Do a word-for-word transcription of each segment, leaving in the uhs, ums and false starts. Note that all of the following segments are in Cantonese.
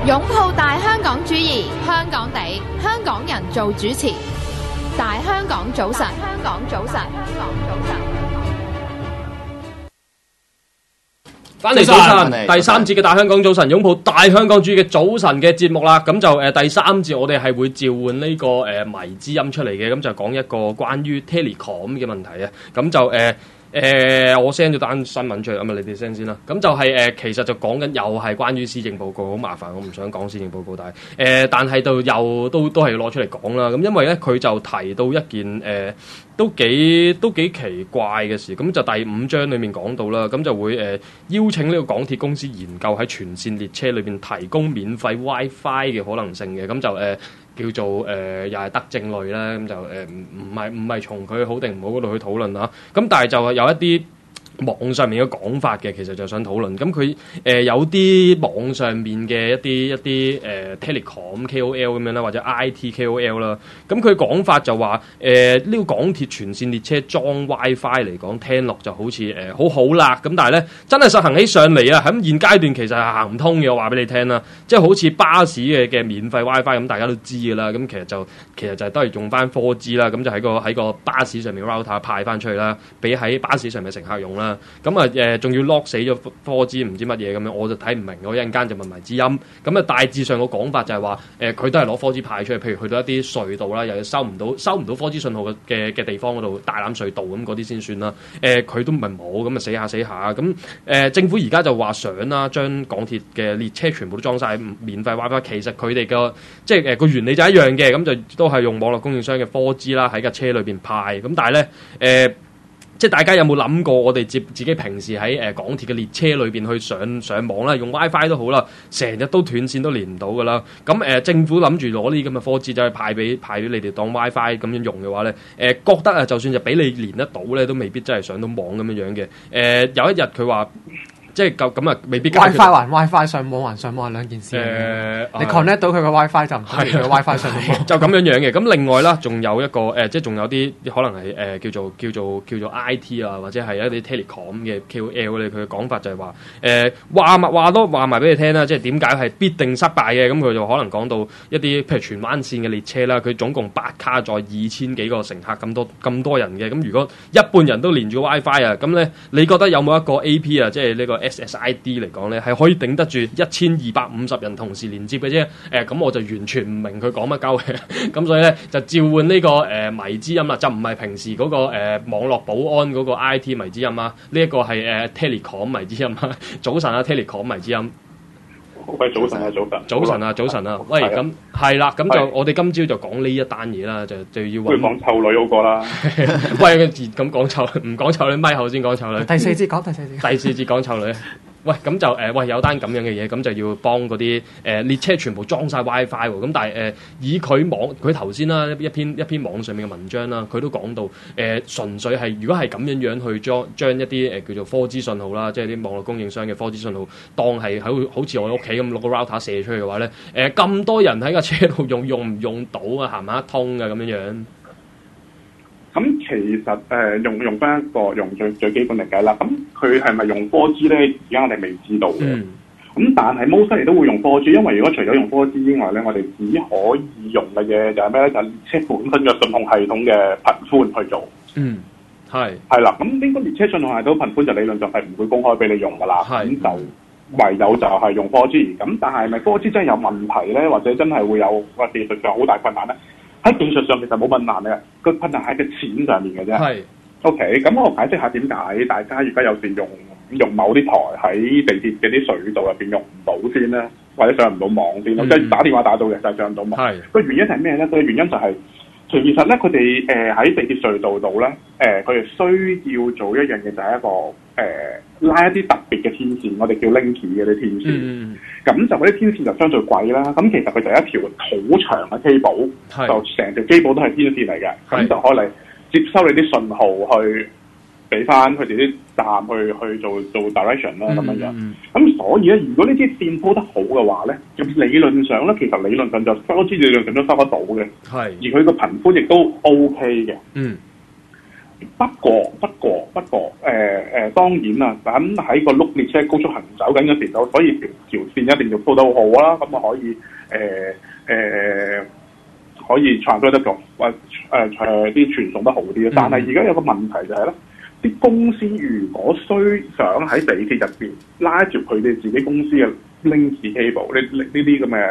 擁抱大香港主義，香港地，香港人做主持。大香港早晨，香港早晨，香港早晨。 翻嚟早晨，第三節嘅大香港早晨，擁抱大香港主義嘅早晨嘅節目啦。咁就誒、呃、第三節我哋係會召喚呢、這個誒、呃、迷之音出嚟嘅，咁就講一個關於 Telecom 嘅問題啊。咁就誒。呃誒、呃，我 send 咗單新聞出嚟，咁啊，你哋 send 先啦。咁就係、是、誒、呃，其實就講緊又係關於施政報告，好麻煩，我唔想講施政報告，但係誒、呃，但係就又都都係要攞出嚟講啦。咁因為咧，佢就提到一件誒、呃，都幾都幾奇怪嘅事。咁就第五章裏面講到啦，咁就會誒、呃、邀請呢個港鐵公司研究喺全線列車裏邊提供免費 WiFi 嘅可能性嘅。咁就誒。呃叫做誒、呃、又係德政類啦，咁就誒唔唔係唔係從佢好定唔好嗰度去討論啦。咁但係就有一啲網上面嘅講法嘅，其實就想討論。咁佢誒有啲網上面嘅一啲一啲誒、呃、Telecom K O L 咁樣啦，或者 I T K O L 啦。咁佢講法就話誒呢個港鐵全線列車裝 WiFi 嚟講，聽落就好似誒、呃、好好啦。咁但係咧真係實行起上嚟啊，喺現階段其實係行唔通嘅。我話俾你聽啦，即係好似巴士嘅嘅免費 WiFi 咁，大家都知㗎啦。咁其實就其實就係都係用翻 four G 啦。咁就喺個喺個巴士上面 router 派翻出去啦，俾喺巴士上面嘅乘客用啦。咁啊誒，仲要 lock 死咗 four G 唔知乜嘢咁樣，我就睇唔明。我一陣間就問埋知音。咁啊，大致上個講法就係話誒，佢、呃、都係攞 four G 派出去，譬如去到一啲隧道啦，又要收唔到收唔到 four G 信號嘅嘅地方嗰度，大欖隧道咁嗰啲先算啦。誒、呃，佢都唔係冇，咁啊死下死下。咁誒、呃，政府而家就話想啦，將港鐵嘅列車全部都裝晒免費 WiFi。其實佢哋嘅即係誒個原理就一樣嘅，咁就都係用網絡供應商嘅 four G 啦，喺架車裏邊派。咁但係咧誒。呃即係大家有冇諗過，我哋接自己平時喺誒、呃、港鐵嘅列車裏邊去上上網啦，用 WiFi 都好啦，成日都斷線都連唔到噶啦。咁誒、呃、政府諗住攞呢啲咁嘅four G就去派俾派俾你哋當 WiFi 咁樣用嘅話咧，誒、呃、覺得啊，就算就俾你連得到咧，都未必真係上到網咁樣樣嘅。誒、呃、有一日佢話。即係咁咁啊，未必 WiFi 還 WiFi 上網還上網係兩件事。誒、 呃， 你 connect 到佢個 WiFi 就唔係佢個 WiFi 上網。 就咁樣樣嘅。咁另外啦，仲有一個誒、呃，即係仲有啲可能係誒、呃、叫做叫做叫做 I T 啊，或者係一啲 Telecom 嘅 K O L 咧，佢嘅講法就係話誒話埋話多話埋俾你聽啦，即係點解係必定失敗嘅？咁佢就可能講到一啲譬如荃灣線嘅列車啦，佢總共八卡載二千幾個乘客咁多咁多人嘅。咁如果一半人都連住 WiFi 啊，咁咧你覺得有冇一個 A P 啊，即係呢個 S S I D 嚟講咧，係可以頂得住一千二百五十人同時連接嘅啫。誒、呃，咁我就完全唔明佢講乜鳩嘅。咁所以咧就召喚呢、這個誒、呃、迷之音啦，就唔係平時嗰、那個誒、呃、網絡保安嗰個 I T 迷之音啊。呢、這、一個係誒、呃、Telecom 迷之音啊。早晨啊 ，Telecom 迷之音。 喂，早晨啊，早晨。 早晨啊，早晨啊。喂，咁係啦，咁就我哋今朝就講呢一單嘢啦，就就要揾。 講臭女好過啦。 喂，咁講臭，唔講臭女，咪後先講臭女。 第四節講第四節。 第四節講臭女。喂，咁就誒、呃，喂有單咁樣嘅嘢，咁就要幫嗰啲誒列車全部裝晒 WiFi 喎。咁但係誒、呃，以佢網佢頭先啦一篇一篇網上面嘅文章啦，佢都講到誒、呃，純粹係如果係咁樣樣去將將一啲誒、呃、叫做 four G 信號啦，即係啲網絡供應商嘅 four G 信號，當係喺好似我屋企咁攞個 router 射出去嘅話咧，誒、呃、咁多人喺架車度用用唔用到啊？行唔行得通啊？咁樣樣。 咁其實誒、呃、用用翻一個用最最基本嚟計啦，咁佢係咪用 four G 咧？而家我哋未知道嘅。咁、嗯、但係 mostly 都會用 four G， 因為如果除咗用 four G 之外咧，我哋只可以用嘅嘢就係咩咧？就係、列車本身嘅信號系統嘅頻寬去做。嗯，係係啦。咁呢個列車信號系統頻寬就理論上係唔會公開俾你用噶啦。咁就唯有就係用 four G。咁但係咪 four G 真係有問題咧？或者真係會有個技術上好大困難咧？喺技術上其實冇困難嘅，個困難喺個錢上面嘅啫。係 ，OK，咁我解釋下點解大家而家有時用用某啲台喺地鐵嘅啲隧道入邊用唔到先咧，或者上唔到網先咯，即、嗯、係打電話打到嘅就係上唔到網。係個原因係咩咧？個原因就係、是、其實咧，佢哋誒喺地鐵隧道度咧，誒佢哋需要做一樣嘢，就係一個誒、呃、拉一啲特別嘅天線，我哋叫 linky 嘅啲天線。嗯咁就嗰啲天線就相對貴啦，咁其實佢就係一條好長嘅 cable， 就成條 cable 都係天線嚟嘅，咁就可以嚟接收你啲信號去俾翻佢哋啲站去去做做 direction 啦咁樣樣。咁所以咧，如果呢啲線鋪得好嘅話咧，咁理論上咧，其實理論上就收支理論上都收得到嘅，係而佢個頻寬亦都 OK 嘅。嗯。 不過不過不過誒誒、呃呃、當然啦，咁喺個碌列車高速行走緊嘅時候，所以條條線一定要鋪得好好啦，咁啊可以誒誒、呃呃、可以傳輸得到，或誒誒啲傳送得好啲。但係而家有個問題就係咧，啲公司如果需想喺地鐵入邊拉住佢哋自己公司嘅 link cable 呢呢呢啲咁嘅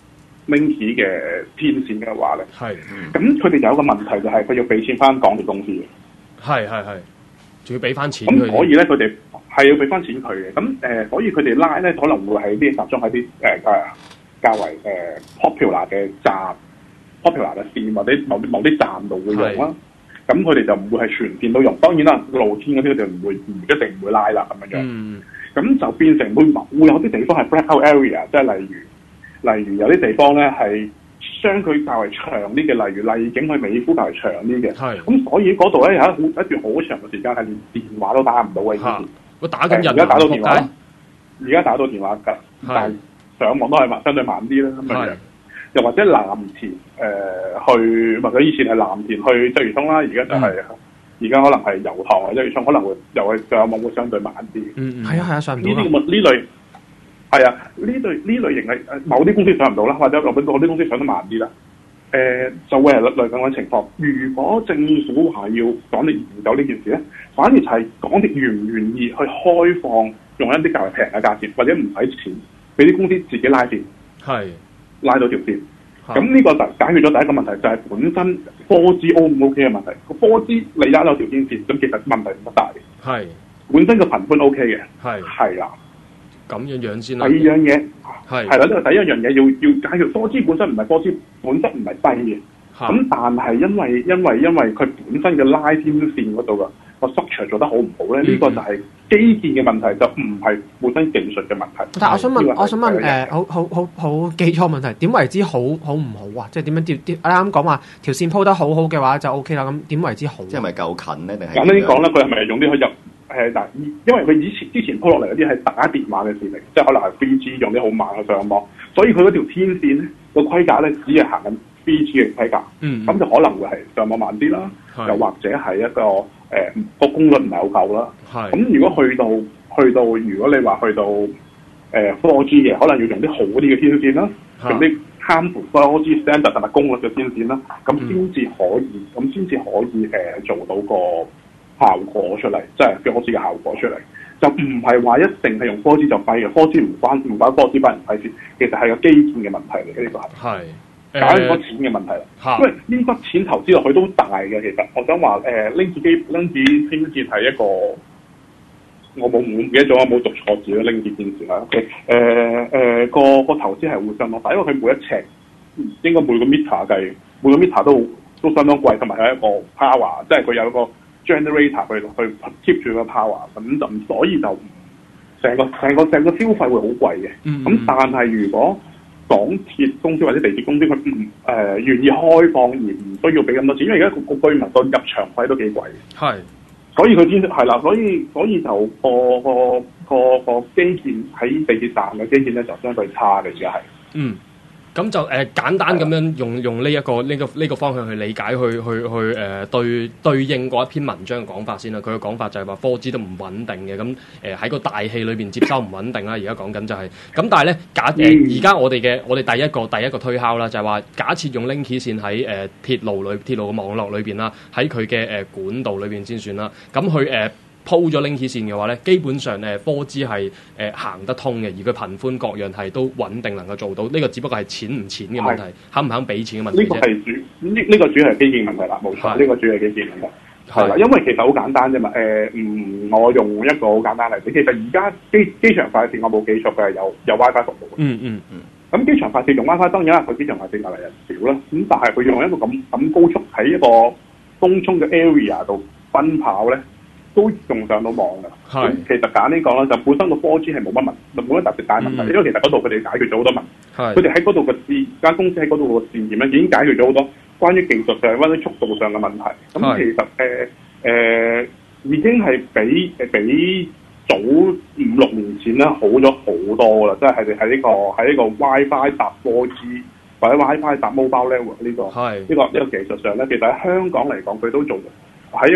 link 嘅天線嘅話咧， 係， 咁佢哋有一個問題就係佢要俾錢翻港鐵公司嘅。係係係，仲要俾翻錢。 咁所以咧，佢哋係要俾翻錢佢嘅。咁誒、呃，所以佢哋拉咧可能會喺啲集中喺啲誒誒較為誒、呃、popular 嘅站、popular 嘅線或者某某啲站度會用啦。咁佢哋就唔會係全線都用。當然啦，露天嗰啲就唔會唔一定唔會拉啦咁樣樣。咁、嗯、就變成會會有啲地方係 blackout area，即係例如例如有啲地方咧係。相距較為長啲嘅，例如麗景去美孚較為長啲嘅，咁所以嗰度咧有一好一段好長嘅時間係連電話都打唔到嘅。以前我打緊人， 而家打到電話，而家打到電話㗎，但係上網都係慢，相對慢啲啦咁樣。又或者藍田誒、呃、去，或者以前係藍田去鰂魚涌啦，而家就係而家可能係油塘或者鰂魚涌可能會又係上網會相對慢啲。 嗯嗯，係啊係啊，上唔到呢啲咁呢類。係啊，呢類呢類型係誒某啲公司上唔到啦，或者落邊某啲公司上得慢啲啦。誒、呃、就會係類咁嘅情況。如果政府話要港鐵研究呢件事咧，反而就係港鐵願唔願意去開放用一啲較為平嘅價錢，或者唔使錢，俾啲公司自己拉線，係拉到條線。咁呢個就解決咗第一個問題，就係、是、本身 four G O 唔 OK 嘅問題。個 four G 你拉到條天線，咁其實問題唔大嘅。係本身個頻寬 OK 嘅。係係啦。 咁樣樣先啦。 第二樣嘢係係啦，呢個第一樣嘢要要解決。科資本身唔係科資本質唔係低嘅，咁但係因為因為因為佢本身嘅拉天線嗰度嘅個 structure 做得好唔好咧？呢、嗯、個就係基建嘅問題，就唔係本身技術嘅問題。 但係我想問，我想問誒、呃，好好好好基礎問題，點為之好好唔好啊？即係點樣調調？啱啱講話條線鋪得好好嘅話就 O K 啦。咁點為之好？ 即係咪夠近咧？定係簡單啲講啦，佢係咪用啲去入？誒嗱，因為佢以前之前鋪落嚟嗰啲係打電話嘅線嚟，即係可能係 three G 用啲好慢嘅上網，所以佢嗰條天線咧個規格咧只係行緊 three G 嘅規格，咁、嗯、就可能會係上網慢啲啦，又或者係一個誒個、呃、功率唔係好夠啦。咁如果去到去到，如果你話去到誒 four G 嘅，可能要用啲好啲嘅天線啦，用啲慳乎 four G standard 同埋功率嘅天線啦，咁先至可以，咁先至可以誒、呃、做到個效果出嚟，即係四 G 嘅效果出嚟，就唔係話一定係用四 G 就廢嘅，四 G 唔關唔關四 G 班人廢事，其實係個基建嘅問題嚟嘅，呢個係係搞咁多錢嘅問題啦。因為呢筆錢投資落去都大嘅，其實我想話誒拎住機拎住天線係一個，我冇唔記得咗，我冇讀錯字啦，拎住天線啦。誒誒誒個個投資係會相當大，因為佢每一尺應該每個 meter 計，每個 meter 都都相當貴，同埋係一個 power， 即係佢有一個generator 去去 keep 住個 power， 咁就所以就成個成個成個消費會好貴嘅。咁、嗯、但係如果港鐵公司或者地鐵公司佢唔誒願意開放而唔需要俾咁多錢，因為而家個個居民個入場費都幾貴。係，所以佢先係啦，所以所以就個個個個基建喺地鐵站嘅基建咧就相對差嘅，而家係。嗯。咁就誒、呃、簡單咁樣用用呢、這、一個呢、這個呢、這個方向去理解，去去去誒、呃、對對應嗰一篇文章嘅講法先啦。佢嘅講法就係話四 G 都唔穩定嘅，咁誒喺個大氣裏邊接收唔穩定啦。而家講緊就係、是、咁，但係咧假誒而家我哋嘅我哋第一個第一個推敲啦，就係、是、話假設用 link 線喺誒、呃、鐵路裏鐵路嘅網絡裏邊啦，喺佢嘅誒管道裏邊先算啦。咁佢誒。呃鋪咗 link 線嘅話咧，基本上誒 四 G 係誒行得通嘅，而佢頻寬各樣係都穩定能夠做到。呢、這個只不過係錢唔錢嘅問題，肯唔肯俾錢嘅問題啫。呢、這個係主呢呢、這個主要係基建問題啦，冇錯。呢、這個主要係基建問題係啦，因為其實好簡單啫嘛。誒、呃，嗯，我用一個好簡單例子，其實而家機機場快線我冇記錯嘅係有有 WiFi 服務嘅。嗯嗯嗯。咁機場快線用 WiFi 當然啦，佢機場快線嚟人少啦。咁但係佢用一個咁咁高速喺一個東涌嘅 area 度奔跑咧，都用上到網㗎。係，其實簡單啲講啦，就本身個 四 G 係冇乜問，冇乜特別大問題。嗯、因為其實嗰度佢哋解決咗好多問題。係，佢哋喺嗰度嘅試間公司喺嗰度嘅試驗咧，已經解決咗好多關於技術上、關於速度上嘅問題。咁其實誒誒、呃呃、已經係比誒比早五六年前咧好咗好多啦。即係係喺呢個喺呢個 WiFi 搭 四 G 或者 WiFi 搭 mobile level 呢、呢個係呢、呢個呢、呢個技術上咧，其實喺香港嚟講佢都做喺一個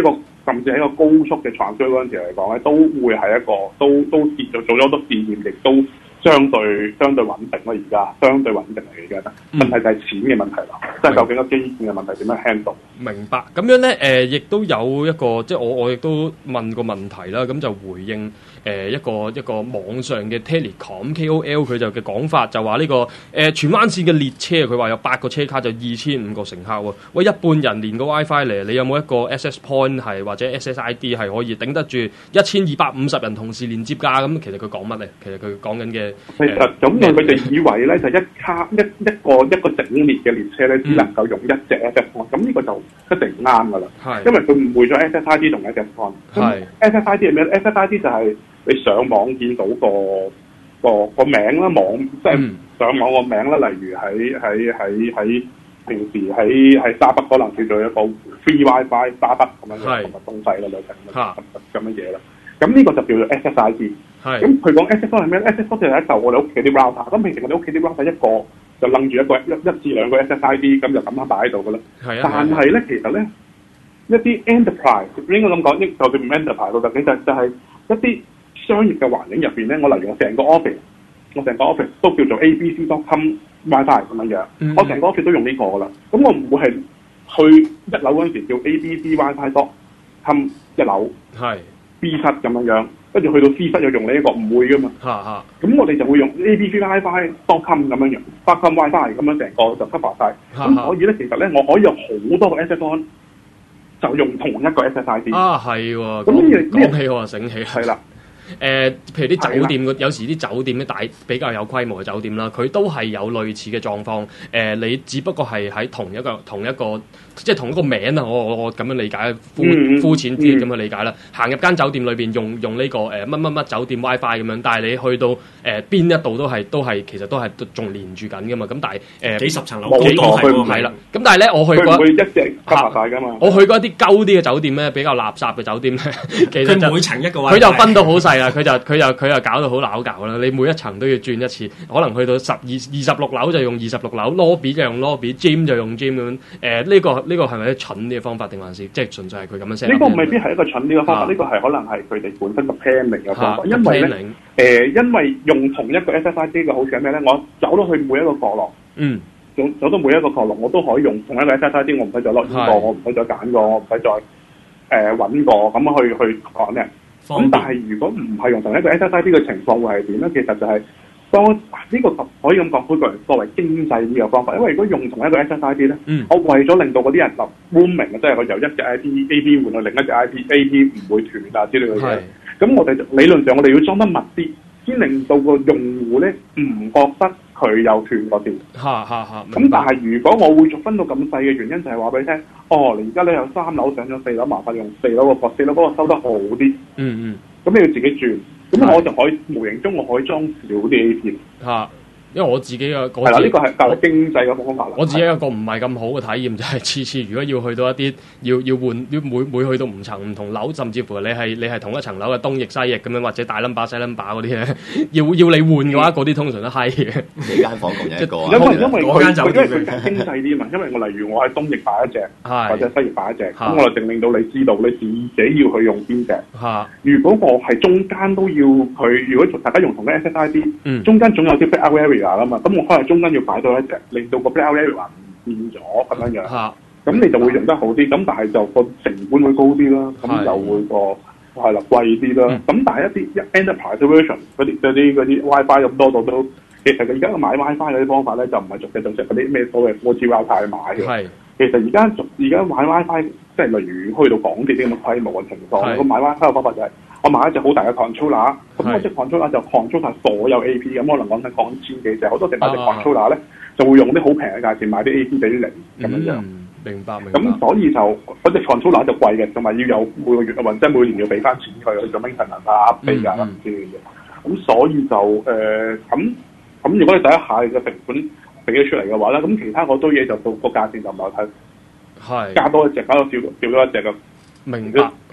甚至喺個高速嘅傳輸嗰陣時嚟講咧，都會係一個都都跌咗做咗好多試驗，亦都相對相對穩定咯。而家相對穩定嚟嘅，而家問題就係錢嘅問題啦，即係、嗯、究竟個基建嘅問題點樣 handle？ 明白。咁樣咧，誒、呃，亦都有一個，即係我我亦都問過問題啦，咁就回應誒、呃、一個一個網上嘅 Telecom K O L 佢就嘅講法，就話呢、這個誒、呃、荃灣線嘅列車，佢話有八個車卡就二千五個乘客喎，喂，一半人連個 WiFi 嚟，你有冇一個 access point 係或者 S S I D 係可以頂得住一千二百五十人同時連接㗎？咁其實佢講乜咧？其實佢講緊嘅其實咁佢哋以為咧就一卡一一個一個整列嘅列車咧，只能夠用一隻 access point，咁呢個就一定唔啱㗎啦。係，因為佢誤會咗 S S I D 同 access point。係 S S I D 係咩 ？S S I D 就係你上網見到個個個名啦，網即係上網個名啦，例如喺喺喺喺平時喺喺沙北可能叫做一個 free WiFi 沙北咁樣嘅東西啦，類似咁樣咁樣嘢啦。咁呢個就叫做 S S I D。係。咁佢講 S S I D 係咩 ？S S I D 就係一嚿我哋屋企啲 router。咁平時我哋屋企啲 router 一個就楞住一個一一至兩個 S S I D， 咁就咁樣擺喺度噶啦。係啊。但係咧，其實咧一啲 enterprise 應該咁講，應就算唔 enterprise 都得，其實就係一啲商業嘅環境入邊咧，我例如我成個 office， 我成個 office 都叫做 A B C dot com WiFi 咁樣樣。嗯、我成個 office 都用呢個噶啦。咁我唔會係去一樓嗰陣時叫 A B C WiFi dot com 一樓。係。B 室咁樣樣，跟住去到 C 室又用呢、這、一個唔會噶嘛，嚇嚇，咁我哋就會用 A B C WiFi dot com 咁樣樣 dot com WiFi 咁樣成個就 cover 晒。咁所以咧，其實咧我可以有好多個 S S I D 就用同一個 S S I D。啊，係喎，咁呢樣講起我就醒起，係啦。誒、呃，譬如啲酒店，有時啲酒店咧大比較有規模嘅酒店啦，佢都係有類似嘅狀況。誒、呃，你只不過係喺同一個同一個，即係同一個名啊！我我我咁樣理解，膚膚淺啲咁去理解啦。行入間酒店裏邊用用呢、這個誒乜乜乜酒店 WiFi 咁樣，但係你去到誒邊、呃、一度都係都係其實都係仲連住緊噶嘛。咁但係誒、呃、幾十層樓幾個係啦。咁但係咧，我去過會一隻夾埋晒㗎嘛。我去過一啲鳩啲嘅酒店咧，比較垃圾嘅酒店咧，其實就每層一個位，佢就分到好細。係啦，佢就佢又佢又搞到好鬧搞啦！你每一層都要轉一次，可能去到十二二十六樓就用二十六樓 lobby 就用 lobby，gym 就用 gym 咁樣。誒、呃，呢、這個呢、這個係咪啲蠢啲嘅方法，定還是即係純粹係佢咁樣 set？呢個未必係一個蠢啲嘅方法，呢、啊、個係可能係佢哋本身個 planning 嘅方法。啊、因為咧，誒、呃，因為用同一個 S S I D 嘅好處係咩咧？我走到去每一個角落，嗯，走走到每一個角落，我都可以用同一個 S S I D， 我唔使再 log in 過，我唔使再揀過，我唔使再誒揾過，咁去去講咧。咁但係如果唔係用同一個 S S I D 嘅情況會係點咧？其實就係當呢、這個可以咁講，佢個人作為經濟呢個方法。因為如果用同一個 S S I D 咧，嗯、我為咗令到嗰啲人立 roaming 即係我由一隻 I P A P 換到另一隻 I P，A P 唔會斷啊之類嘅嘢。咁我哋理論上我哋要裝得密啲，先令到個用戶咧唔覺得佢有斷過電。嚇嚇嚇！咁但係如果我會分到咁細嘅原因，就係話俾你聽，哦，你而家你有三樓上咗四樓，麻煩用四樓個角，四樓嗰個收得好啲。嗯嗯。咁你要自己轉，咁我就可以無形中我可以裝少啲 A P。嚇！因為我自己嘅係啦，呢個係教育經濟嘅方法啦。我自己有個唔係咁好嘅體驗，就係、是、次次如果要去到一啲要要換，要每每去到唔層唔同樓，甚至乎你係你係同一層樓嘅東翼西翼咁樣，或者大 number 細 number 嗰啲咧，要要你換嘅話，嗰啲、嗯、通常都閪嘅。幾間房共一個啊？因為因為佢因為佢經濟啲嘛，因為我例如我喺東翼擺一隻，或者西翼擺一隻，咁我就令到你知道你自己要去用邊隻。如果我係中間都要佢，如果大家用同一 S S I D，、嗯、中間總有啲 black area。啦嘛，咁我可能中間要擺到一隻，令到個 black area 唔變咗咁樣樣，咁、啊、你就會用得好啲，咁但係就個成本會高啲啦，咁就會個係啦貴啲啦，咁、嗯、但係一啲 enterprise version 嗰啲嗰啲嗰啲 WiFi 咁多度都，其實佢而家買 WiFi 嗰啲方法咧就唔係逐隻逐隻嗰啲咩所謂 four G WiFi 買嘅，其實而家而家買 WiFi 即係例如去到港鐵啲咁嘅規模嘅情況，咁買 WiFi 嘅方法就係、是。我買一隻好大嘅 controller， 咁我隻 controller 就 control 晒所有 A P， 咁可能講緊講千幾隻，好多時買隻 controller 咧就會用啲好平嘅價錢買啲 A P 俾你咁樣樣。明白明白。咁所以就嗰隻 controller 就貴嘅，同埋要有每個月或者每年要俾翻錢佢去做 maintenance 啊、update 啊唔知嘅嘢。咁所以就誒咁咁，如果你第一下嘅成本俾咗出嚟嘅話咧，咁其他好多嘢就到個價錢就唔係太係加多一隻，加多少少多一隻嘅。明白，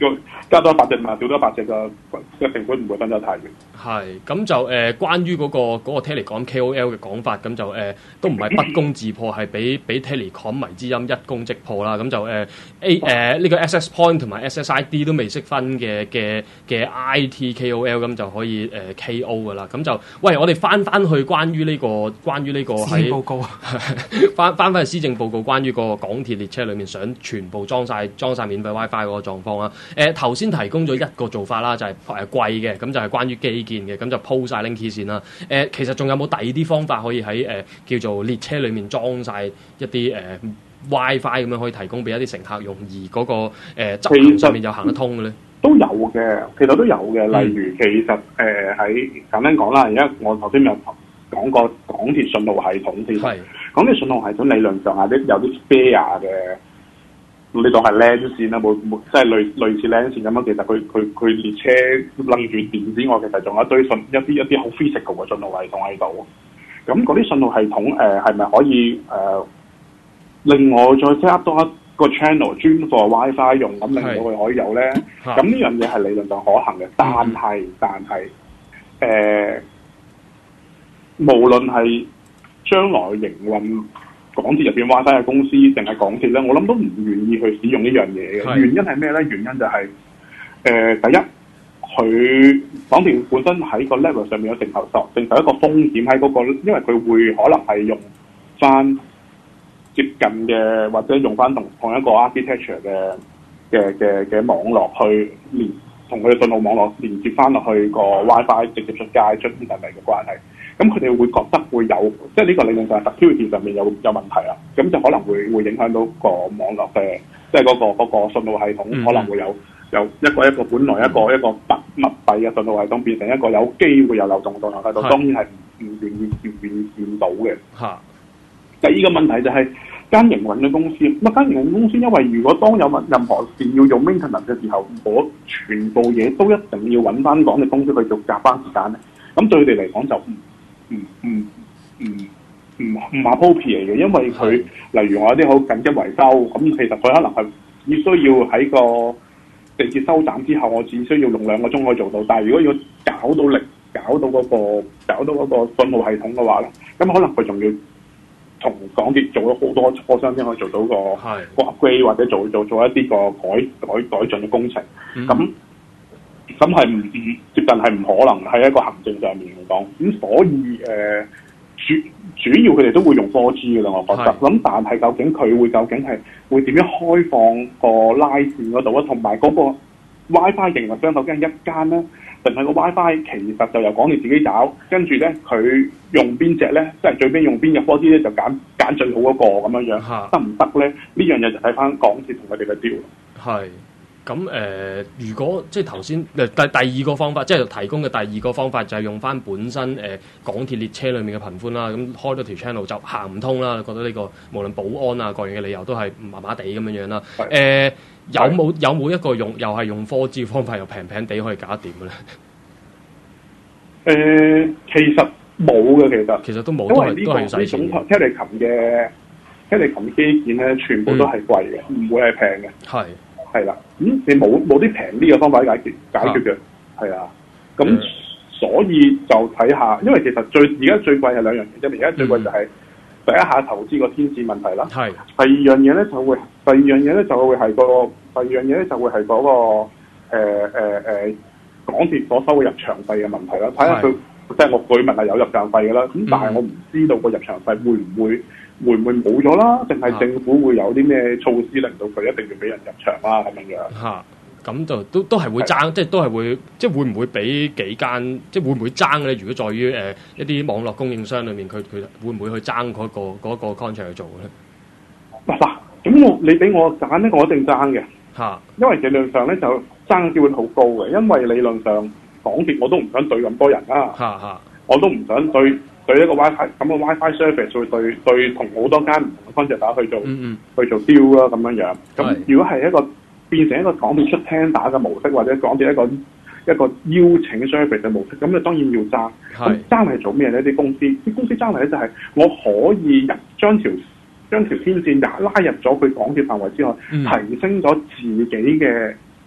加多一百隻嘛，少多一百隻嘅嘅成本唔會分得太遠。 係，咁就誒、呃，關於嗰、那個嗰、那個 Telecom K O L 嘅講法，咁就誒、呃、都唔係不攻自破，係俾俾 Telecom 迷之音一攻即破啦。咁就誒、呃、A 誒、呃、呢、這個 Access Point 同埋 S S I D 都未識分嘅嘅嘅 I T K O L， 咁就可以誒、呃、K O 噶啦。咁就喂，我哋翻翻去關於呢、這個關於呢個喺報告啊， 翻翻翻去施政報告，關於個港鐵列車裏面想全部裝晒裝曬免費 WiFi 嗰個狀況啦。誒頭先提供咗一個做法啦，就係誒貴嘅，咁就係關於基建嘅，咁就鋪晒 link 線啦。誒、呃，其實仲有冇第二啲方法可以喺誒、呃、叫做列車裏面裝晒一啲誒、呃、WiFi 咁樣可以提供俾一啲乘客用，而嗰、那個誒、呃、執行上面又行得通嘅咧？ 都有嘅，其實都有嘅。例如，其實誒喺、呃、簡單講啦，而家我頭先有講過港鐵信號系統先。係港鐵信號系統理論上係啲有啲 spare 嘅。你當係 LAN 線啦，冇冇即係類類似 LAN 線咁樣。其實佢佢佢列車楞住電之外，其實仲有一堆信一啲一啲好 physical 嘅信號系統喺度。咁嗰啲信號系統誒係咪可以誒、呃、另外再 set up 多一個 channel 專for WiFi 用，咁令到佢可以有咧？咁呢樣嘢係理論上可行嘅，但係、嗯、但係誒、呃，無論係將來營運港鐵入邊 WiFi 嘅公司定係港鐵咧，我諗都唔願意去使用呢樣嘢嘅。原因係咩咧？原因就係、是、誒、呃，第一，佢港鐵本身喺個 level 上面有承受受承受一個風險喺嗰、那個，因為佢會可能係用翻接近嘅或者用翻同同一個 architecture 嘅嘅嘅嘅網絡去連同佢嘅信號網絡連接翻落去個 WiFi 直接出街出 internet 嘅關係。咁佢哋會覺得會有，即係呢個理論上 security 上面有有問題啦，咁就可能會會影響到個網絡嘅，即係嗰個嗰個信號系統可能會有有一個一個本來一個一個密密閉嘅信號系統變成一個有機會有漏洞嘅信號系統，當然係唔唔願意唔願意見到嘅。嚇。第二個問題就係間營運嘅公司，乜間營運公司因為如果當有任何事要用 maintenance 嘅時候，我全部嘢都一定要揾翻港鐵公司去做夾翻時間咧，咁對佢哋嚟講就唔唔唔唔唔唔 appropriate 嘅，因為佢例如我有啲好緊急維修，咁其實佢可能係只需要喺個地鐵收站之後，我只需要用兩個鐘可以做到。但係如果要搞到力，搞到嗰個搞到嗰個信號系統嘅話咧，咁可能佢仲要同港鐵做咗好多磋商先可以做到個個 upgrade 或者做做做一啲個改改改進嘅工程。咁咁係唔唔接近係唔可能喺一個行政上面嚟講。咁所以誒、呃、主主要佢哋都會用 four G 嘅啦，我覺得。咁但係究竟佢會究竟係會點樣開放個拉線嗰度啊？同埋嗰個 WiFi 營運商究竟係一間咧，定係個 WiFi 其實就由港鐵自己找，跟住咧佢用邊隻咧，即係最尾用邊隻 four G 咧，就揀揀最好嗰個咁樣樣，得唔得咧？呢樣嘢就睇翻港鐵同佢哋嘅 deal。係。 咁誒、呃，如果即係頭先誒第第二個方法，即係提供嘅第二個方法就係用翻本身誒、呃、港鐵列車裏面嘅頻寬啦，咁開咗條 channel 就行唔通啦。覺得呢、這個無論保安啊各樣嘅理由都係麻麻地咁樣樣啦。誒、呃、有冇有冇一個用又係用 four G 方法又平平地可以搞掂嘅咧？ 誒、呃，其實冇嘅，其實其實都冇， 因為呢、這個都係要使錢。 呢種 Telecom 嘅 Telecom 基建咧，全部都係貴嘅，唔、嗯、會係平嘅。係。係啦，咁、嗯、你冇冇啲平啲嘅方法解決解決嘅，係啊，咁、嗯、所以就睇下，因為其實最而家最貴係兩樣嘢，即係而家最貴就係第一下投資個天線問題啦，係、嗯。第二樣嘢咧就會，第二樣嘢咧就會係個，第二樣嘢咧就會係嗰、那個誒誒誒港鐵所收嘅入場費嘅問題啦。睇下佢即係我據聞係有入場費嘅啦，咁但係我唔知道個入場費會唔會。會唔會冇咗啦？定係政府會有啲咩措施令到佢一定要俾人入場啦？咁樣樣嚇，咁就都都係會爭，即係都係會，即係會唔會俾幾間？即係會唔會爭咧？如果在於誒、呃、一啲網絡供應商裏面，佢佢會唔會去爭嗰、嗰個嗰、嗰個 contract 去做咧？嗱嗱，咁我你俾我揀咧，我一定爭嘅嚇，因為理論上咧就爭嘅機會好高嘅，因為理論上港鐵我都唔想對咁多人啦嚇嚇，我都唔想對。對一個 WiFi 咁嘅 WiFi service 會對對同好多間唔同嘅 contract 去做、嗯、去做 deal 啦咁樣樣。咁如果係一個變成一個港鐵出廳打嘅模式，或者港鐵一個一個邀請 service 嘅模式，咁就當然要爭。咁爭係做咩咧？啲公司啲公司爭嚟咧就係我可以入將條將條天線拉入咗佢港鐵範圍之外，嗯、提升咗自己嘅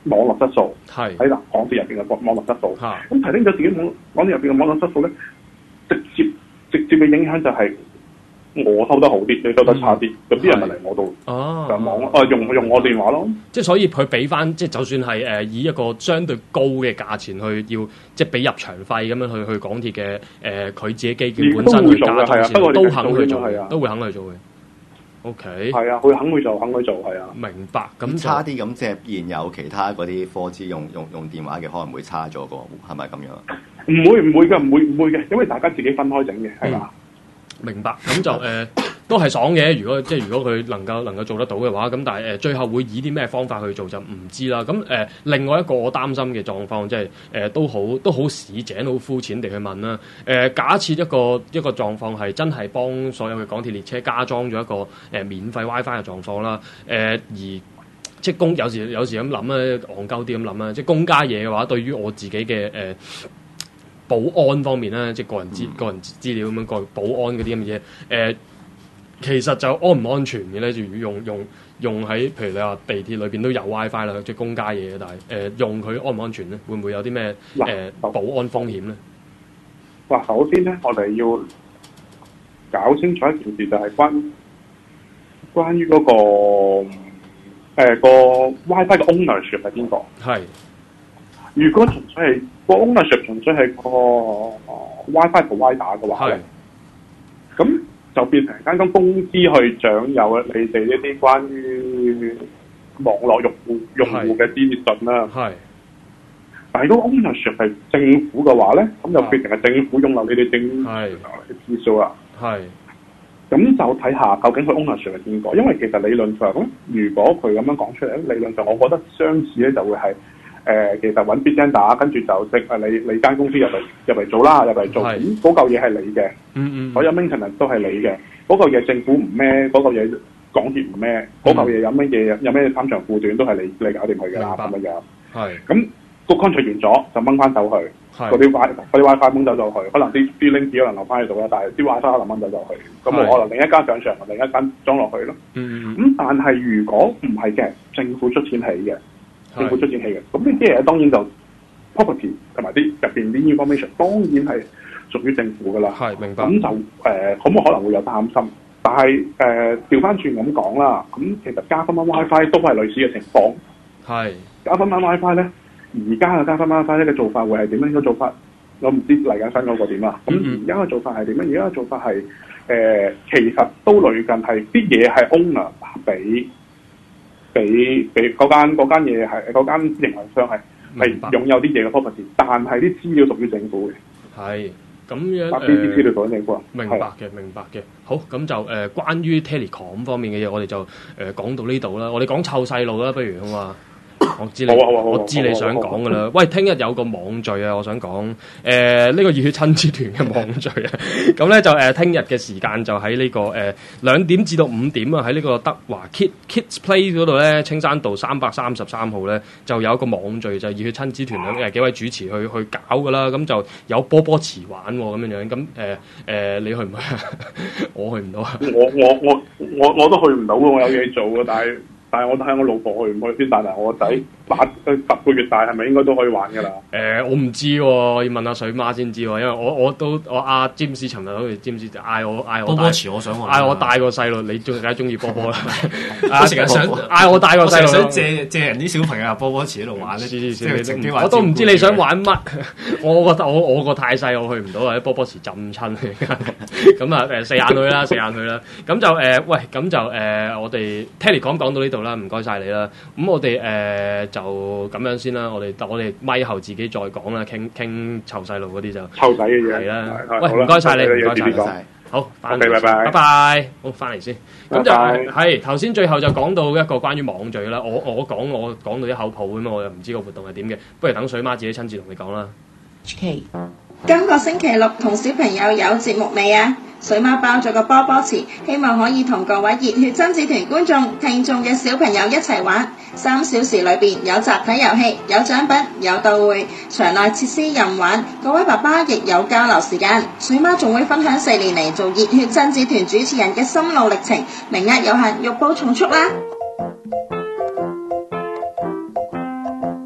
網絡質素， 係喺嗱港鐵入邊嘅網絡質素。 嚇咁提升咗自己網港鐵入邊嘅網絡質素咧，直接直接嘅影響就係我收得好啲，你收得差啲，咁啲人咪嚟我度哦上網啊用用我電話咯。 即係所以佢俾翻，即係就算係誒、呃、以一個相對高嘅價錢去要，即係俾入場費咁樣去去港鐵嘅誒佢自己基建本身去加裝先，都肯去做嘅，都會肯去做嘅。O K， 係啊，佢肯去做，肯去做，係啊。 明白。咁差啲咁，即係現有其他嗰啲科資用用用電話嘅，可能會差咗個，係咪咁樣？ 唔會唔會嘅，唔會唔會嘅，因為大家自己分開整嘅，係嘛？ 明白。咁就誒、呃、都係爽嘅。如果即係如果佢能夠能夠做得到嘅話，咁但係誒、呃、最後會以啲咩方法去做就唔知啦。咁誒、呃、另外一個我擔心嘅狀況，即係誒、呃、都好都好市井、好膚淺地去問啦。誒、呃、假設一個一個狀況係真係幫所有嘅港鐵列車加裝咗一個誒、呃、免費 WiFi 嘅狀況啦。誒、呃、而即係公有時有時咁諗咧，戇鳩啲咁諗啦。即係公家嘢嘅話，對於我自己嘅誒。呃保安方面咧，即係個人資、嗯、個人資料咁樣，個保安嗰啲咁嘅嘢，誒、呃，其實就安唔安全嘅咧？就用用用喺，譬如你話地鐵裏邊都有 WiFi 啦，即係公家嘢嘅，但係誒、呃、用佢安唔安全咧？會唔會有啲咩誒保安風險咧？ 哇！首先咧，我哋要搞清楚一件事，就係關關於嗰、那個誒、呃、個 WiFi 嘅 ownership 係邊個？係。如果純粹係個 ownership 純粹係個、呃、WiFi provider 嘅話咧，咁就變成間間公司去掌有你哋一啲關於網絡用戶用戶嘅資訊啦。係。但係如果 ownership 係政府嘅話咧，咁就變成係政府擁有你哋政嘅資訊啦。係。咁就睇下究竟佢 ownership 係邊個？因為其實理論上，如果佢咁樣講出嚟，理論上我覺得相似咧就會係。誒、呃，其實揾 Bitdata，跟住就即係你你間公司入嚟入嚟做啦，入嚟做，咁嗰嚿嘢係你嘅，嗯嗯，所有 maintenance 都係你嘅，嗰嚿嘢政府唔孭，嗰嚿嘢港鐵唔孭，嗰嚿嘢有乜嘢有咩三長褲短都係你你搞掂佢㗎啦，咁樣樣。係。咁個 contract 完咗就掹翻走去，嗰啲 WiFi 嗰啲 WiFi 掹走咗去，可能啲啲 link 可能留翻喺度啦，但係啲 WiFi 可能掹走咗去，咁我可能另一間上場，另一間裝落去咯。嗯嗯。咁但係如果唔係嘅，政府出錢起嘅。政府出錢起嘅，咁呢啲嘢當然就 property 同埋啲入邊啲 information 當然係屬於政府噶啦。係，明白。咁就誒，咁、呃、可能會有擔心，但係誒調翻轉咁講啦，咁其實加分班 WiFi 都係類似嘅情況。係加分班 WiFi 咧，而家嘅加分班 WiFi 咧嘅做法會係點樣？呢個做法我唔知嚟緊新嗰個點啊。咁而家嘅做法係點樣？而家嘅做法係誒、呃，其實都類近係啲嘢係 owner 俾。俾俾嗰間嗰間嘢係嗰間營運商係係擁有啲嘢嘅 property， 但係啲資料屬於政府嘅。係咁樣誒，邊啲資料屬於政府啊？明白嘅，明白嘅。好，咁就誒、呃、關於 Telecom 方面嘅嘢，我哋就誒、呃、講到呢度啦。我哋講湊細路啦，不如好嘛？我知你，好啊好啊好啊我知你想講噶啦。喂，聽日有個網聚啊，我想講誒呢個熱血親子團嘅網聚啊。咁咧就誒聽日嘅時間就喺呢、這個誒兩、呃、點至到五點啊，喺呢個德華 Kid Kids Play 嗰度咧，青山道三百三十三號咧就有一個網聚，就係、是、熱血親子團兩誒幾位主持去去搞噶啦。咁就有波波池玩咁樣樣。咁誒誒，你去唔去？我去唔到啊。我我我我我都去唔到，我有嘢做嘅，但係。但係我睇我老婆去唔去先，但係我個仔八十個月大，係咪應該都可以玩㗎啦？誒、呃，我唔知喎、哦，要問阿水媽先知喎，因為我我都我阿詹士尋日好似詹士嗌我嗌我波波池，我想玩，嗌我帶個細路，你仲梗係中意波波啦？我成日想嗌我帶個細路，想借借人啲小朋友波波池喺度玩咧。我都唔知你想玩乜，我覺得我我個太細，我去唔到啊！啲波波池浸親，咁啊誒四眼去啦，四眼去啦。咁就誒、呃、喂，咁就誒、呃、我哋 Telecom 講到呢度啦，唔該晒你啦。咁我哋誒、呃、就咁樣先啦。我哋我哋咪後自己再講啦，傾傾湊細路嗰啲就湊仔嘅嘢係啦。喂，唔該晒你，唔該晒。好，翻嚟，拜拜，拜拜。好，翻嚟先。咁就係頭先最後就講到一個關於網聚啦。我我講我講到啲口泡咁嘛，我又唔知個活動係點嘅。不如等水媽自己親自同你講啦。 K， 今個星期六同小朋友有節目未啊？水媽包咗個波波池，希望可以同各位熱血親子團觀眾、聽眾嘅小朋友一齊玩。三小時裏邊有集體遊戲、有獎品、有到會，場內設施任玩。各位爸爸亦有交流時間。水媽仲會分享四年嚟做熱血親子團主持人嘅心路歷程，名額有限，欲報從速啦！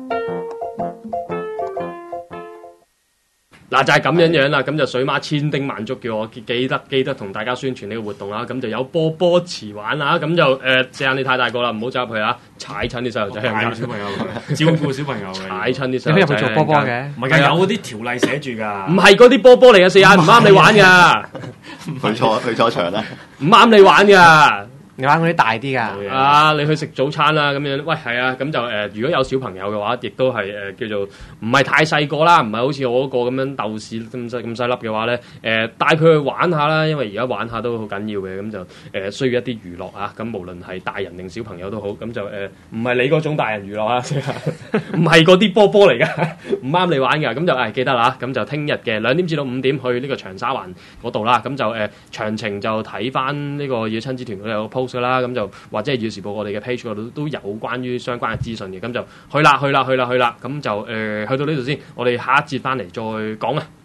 嗱就係咁樣樣啦，咁就水馬千叮萬囑叫我記記得記得同大家宣傳呢個活動啦，咁就有波波池玩啊，咁就誒四眼你太大個啦，唔好走入去啊，踩親啲細路仔， 帶小朋友照顧小朋友嘅， 踩親啲細路仔， 你可以入去做波波嘅， 唔係㗎，有嗰啲條例寫住㗎， 唔係嗰啲波波嚟嘅，四眼唔啱你玩㗎， 去錯去錯場啦， 唔啱你玩㗎。 你玩嗰啲大啲㗎， 啊！你去食早餐啦，咁樣喂係啊，咁就誒、呃，如果有小朋友嘅話，亦都係誒、呃、叫做唔係太細個啦，唔係好似我嗰個咁樣豆豉咁細咁細粒嘅話咧，誒、呃、帶佢去玩下啦，因為而家玩下都好緊要嘅，咁就誒、呃、需要一啲娛樂啊，咁無論係大人定小朋友都好，咁就誒唔係你嗰種大人娛樂啊，唔係嗰啲波波嚟㗎，唔啱你玩㗎，咁就誒、哎、記得啦，咁就聽日嘅兩點至到五點去呢個長沙灣嗰度啦，咁就誒、呃、詳情就睇翻呢個野親子團嗰度有個 post。啦，咁就或者係要時報我哋嘅 page 嗰度都有關於相關嘅資訊嘅，咁就去啦去啦去啦去啦，咁就誒、呃、去到呢度先，我哋下一節翻嚟再講啊。